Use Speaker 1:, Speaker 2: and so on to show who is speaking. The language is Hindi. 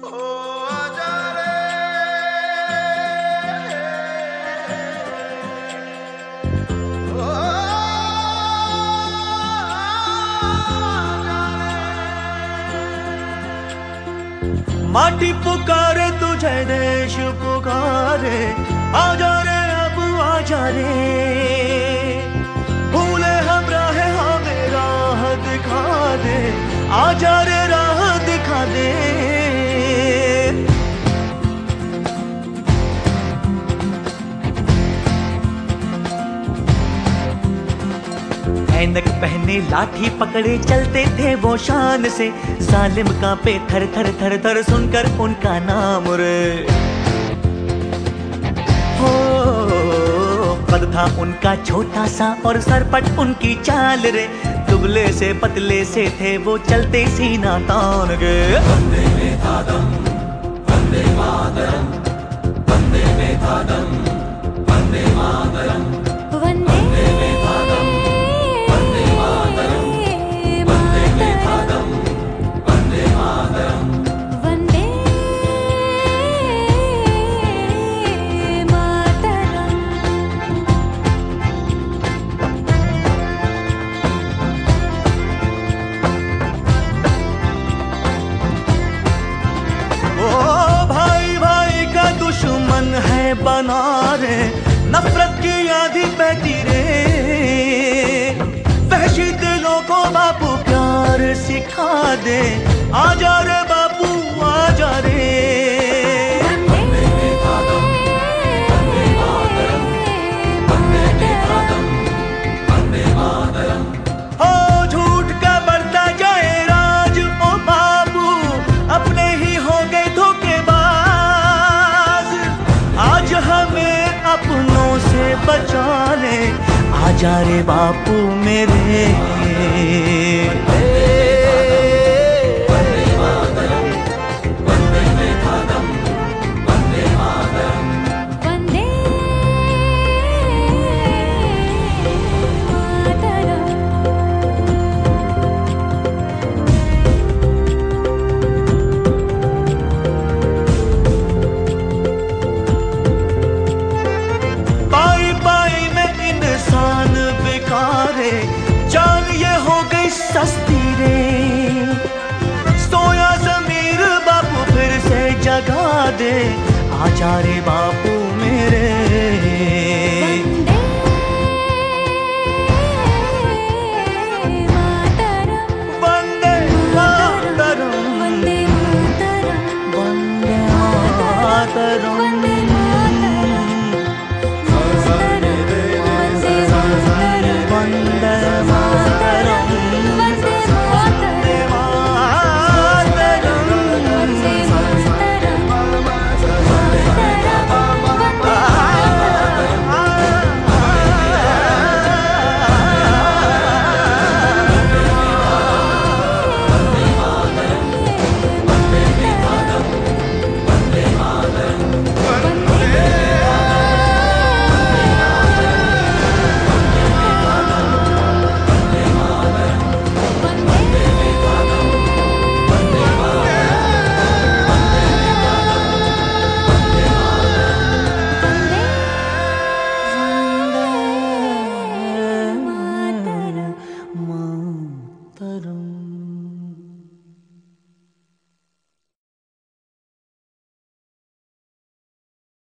Speaker 1: माटी पुकारे तुझे, देश पुकारे, आजा रे अब आजा रे। भूले हम राहे हमें राह दिखा दे, आजा रे राह दिखा दे। ऐनक पहने लाठी पकड़े चलते थे वो शान से, जालिम कांपे थर थर थर थर सुनकर उनका नाम रे। हो कद था उनका छोटा सा और सरपट उनकी चाल रे, दुबले से पतले से थे वो चलते सीना तान के। वंदे में था दम, वंदे मातरम, वंदे में था दम, वंदे मातरम, वंदे में था दम, वंदे मातरम, वंदे में था दम, वंदे मातरम, वंदे मातरम। ओ भाई भाई का दुश्मन है बना रे, नफरत की आंधी बहती रे। वहशी दिलों को बापू प्यार सिखा दे, आजा रे बापू आजा रे। वंदे में था दम, वंदे मातरम, वंदे में था दम, वंदे मातरम। हो झूठ का बढ़ता जाए राज ओ बाबू, अपने ही हो गए धोखेबाज। आज हमें अपनों से बचा ले, आजा रे बापू मेरे। वंदे मातरम, वंदे में था दम, वंदे मातरम, वंदे मातरम। पाई पाई में इंसान बिकारे, जान ये हो गई सस्ती रे। सोया ज़मीर बापू फिर से जगा दे, आजा रे बापू